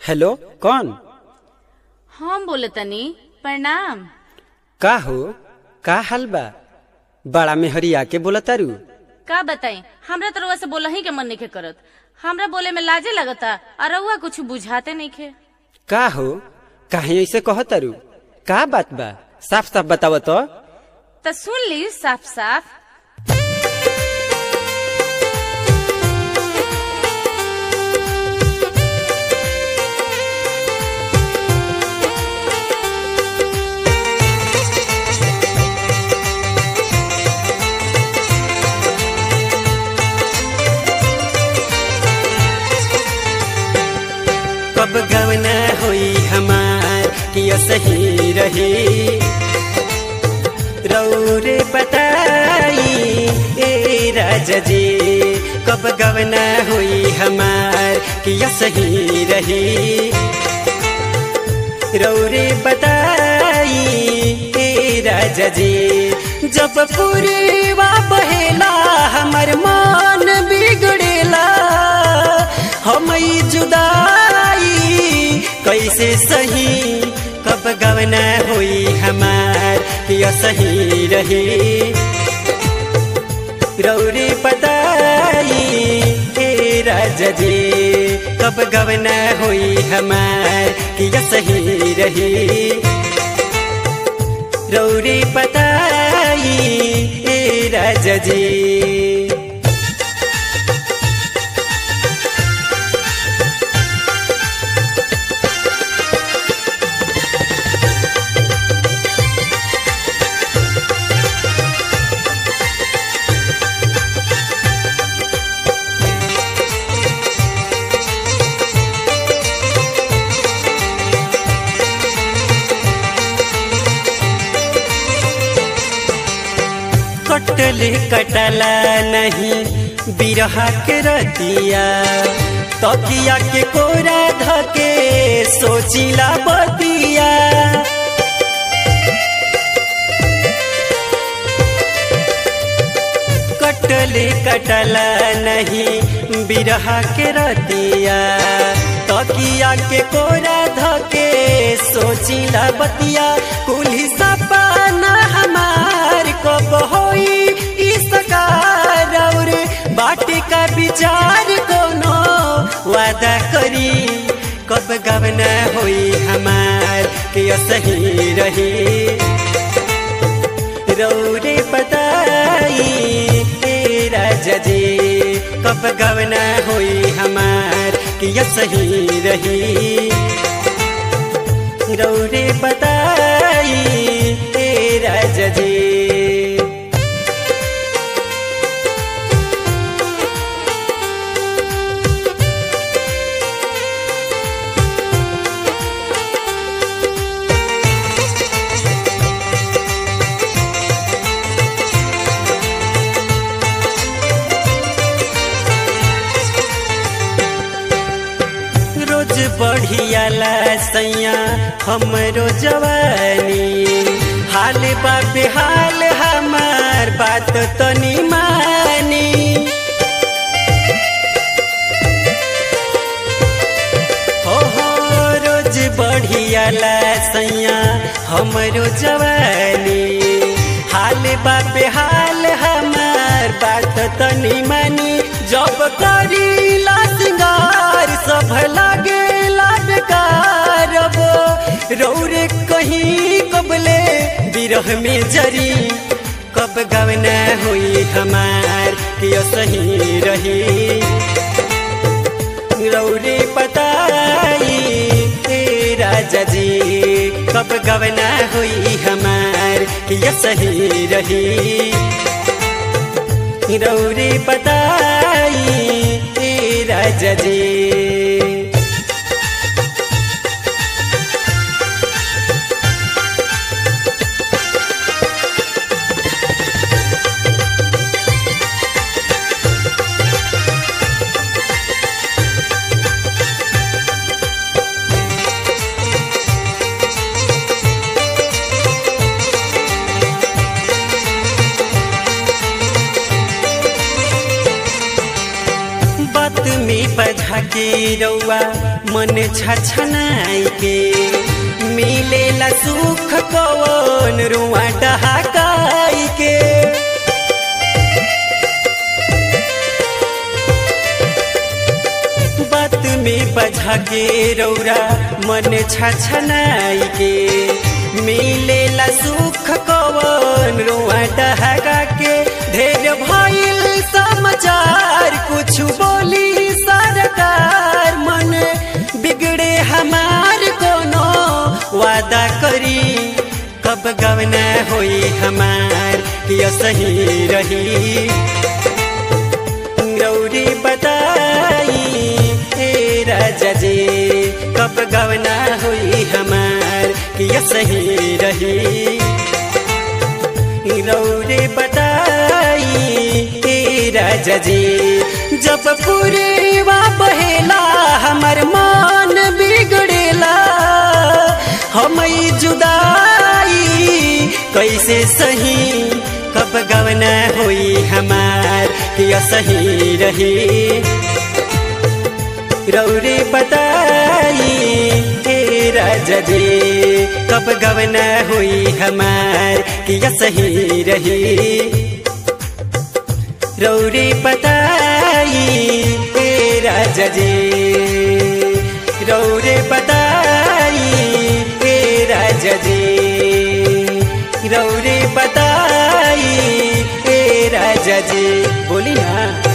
Hello कौन? हम बोले तनी प्रणाम। का हो, का हाल बा? बड़ा मेहरिया के बोला तारू। का बताई, हमरा तो रउआ से बोला ही के मन नहीं करत। हमरा बोले में लाजे लगता और रउआ कुछ बुझाते नहीं खे। का हो, काहे ऐसे कह तारू? का बात बा, साफ साफ बताव तो। सुन ली साफ साफ। कब गवना होई हमार कि सही रही, रौरे बताई ए राजा जी। कब गवना हुई हमार कि सही रही, रौरे बताई ए राजा जी। जब पूरीवा बहेला हमर मन बिगड़ेला, हम जुदाई कैसे सही। कब गवना हुई हमार कि सही रही, रौरे बताई ए राजा जी। कब गवना हुई हमार कि सही रही, रौरे बताई ए राजा जी। कटले कटला नहीं बिरहा के रतिया, तकिया के कोरा धके सोचिला बतिया। कटले कटला नहीं बिरहा के रतिया, तकिया के कोरा धके सोचिला बतिया। कुली सपना हमार कब होई इसकार, और बाटे का विचार कोनो वादा करी। कब गवना होई हमार कि सही रही, रौरे बताई ए राजा जी। कब गवना होई हमार कि सही रही, रौरे बताई ए राजा जी। रोज बढ़िया सैया हमरो जवानी, हाल बा बेहाल हमार बात तनी मानी। हो रोज बढ़िया सैया हमरो जवानी, हाल बा बेहाल हमार बात तनी मानी। जब करीला सिंगार सब लागेला बेकार, रौरे कहीं कबले बिरह में जरी। कब गवना हुई हमार कि सही रही, रौरे बताई ए राजा जी। कब गवना हुई हमार कि सही रही, रौरे बताई ए राजा जी। बधा के रौआ मन छछनाई के मिलेला सुख कवन रुआ डहाकाई के बात में बधा के रौरा मन छछनाई के मिलेला सुख कवन रुआ डहाका के ढेर भइल समाचार कुछ बोली सरकार मन बिगड़े हमार कोनो वादा करी कब गवना होई हमार कि सही रही रौरी बताई ए राजा जी कब गवना होई हमार कि सही रही रौरे बताई ए राजा जी जब पूरेवा बहेला हमर मन बिगड़ेला हम जुदाई कैसे सही कब गवना होई हमार कि सही रही रौरे बताई ए राजा जी कब गवना हुई हमार कि सही रही रौरे बताई ए राजा जी रौरे बताई ए राजा जी रौरे बताई ए राजा जी बोली ना।